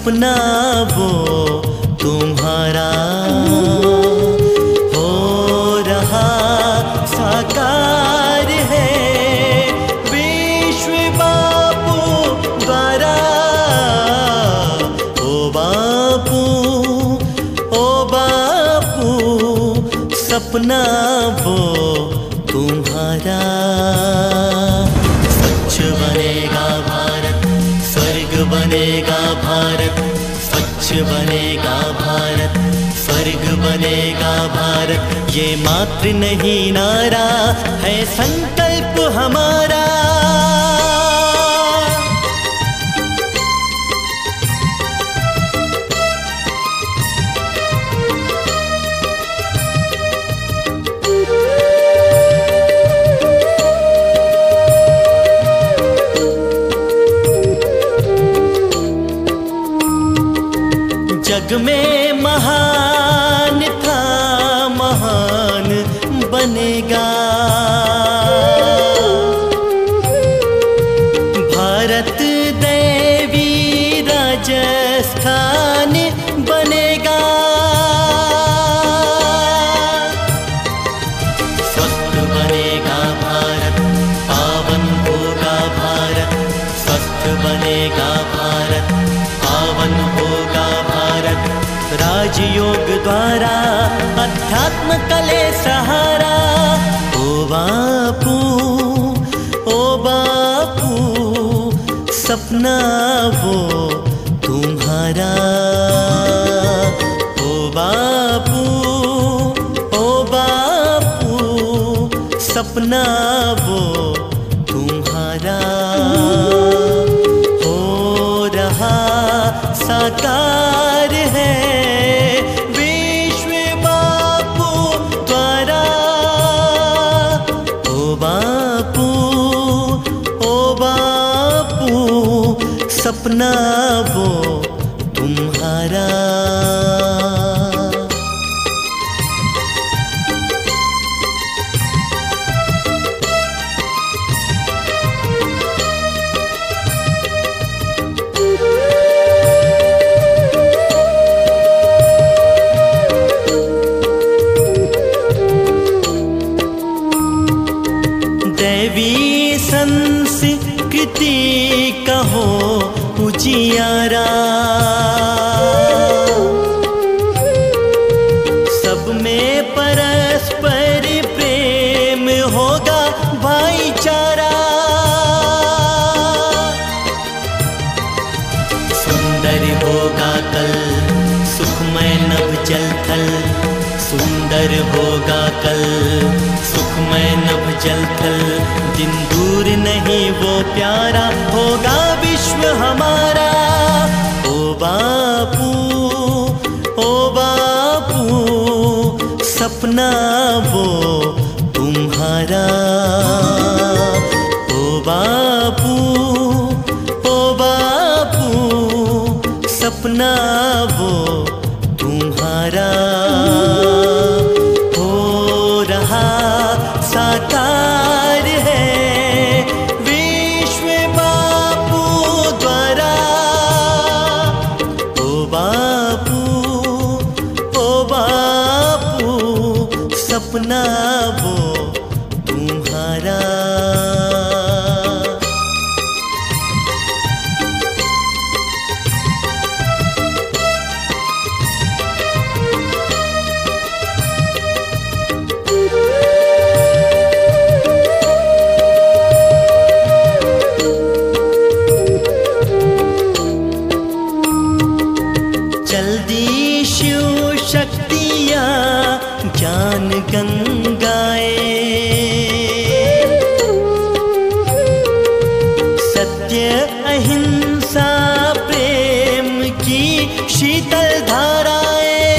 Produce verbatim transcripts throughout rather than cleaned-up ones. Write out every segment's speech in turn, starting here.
सपना वो तुम्हारा हो रहा साकार है विश्व बापू द्वारा। ओ बापू ओ बापू सपना वो तुम्हारा। स्वच्छ बनेगा भारत, स्वर्ग बनेगा भारत, स्वच्छ बनेगा भारत, स्वर्ग बनेगा भारत। ये मात्र नहीं नारा है संकल्प हमारा। जग में महान था महान बनेगा भारत देवी राजस्थान बनेगा। स्वस्थ बनेगा भारत, पावन होगा भारत, स्वस्थ बनेगा भारत, पावन होगा भारत। राजयोग द्वारा अध्यात्म कले सहारा। ओ बापू ओ बापू सपना वो तुम्हारा। ओ बापू ओ बापू सपना वो तुम्हारा हो रहा साकार है विश्व बापू द्वारा। ओ बापू ओ बापू सपना वो तुम्हारा। दैवी संस्कृति कहो उजियारा, सब में परस्पर प्रेम होगा भाईचारा। सुंदर होगा कल सुखमय नभ जल थल, सुंदर होगा कल सुखमय नभ जल थल। दिन दूर नहीं वो प्यारा होगा विश्व हमारा। ओ बापू ओ बापू सपना वो तुम्हारा। ओ बापू ओ बापू सपना वो तुम्हारा हो रहा साकार है विश्व बापू द्वारा। ओ बापू ओ बापू सपना वो तुम्हारा। जल्दी शिव शक्तियाँ ज्ञान गंगाए, सत्य अहिंसा प्रेम की शीतल धाराएं।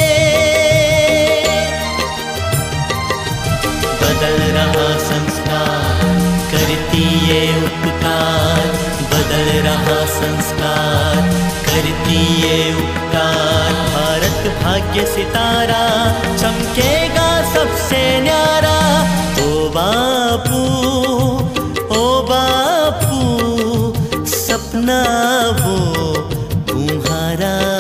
बदल रहा संस्कार करती ये उपकार, बदल रहा संस्कार करती ये उपकार। भारत भाग्य सितारा चमकेगा सबसे न्यारा। ओ बापू ओ बापू सपना वो तुम्हारा।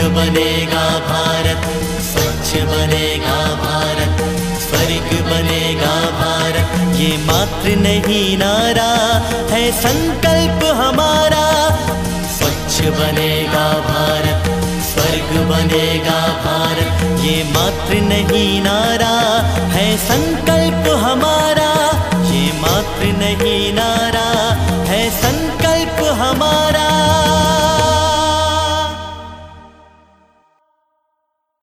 बनेगा भारत, स्वच्छ बनेगा भारत, स्वर्ग बनेगा भारत। ये मात्र नहीं नारा है संकल्प हमारा। स्वच्छ बनेगा भारत, स्वर्ग बनेगा भारत। ये मात्र नहीं नारा है संकल्प हमारा। ये मात्र नहीं नारा है संकल्प हमारा।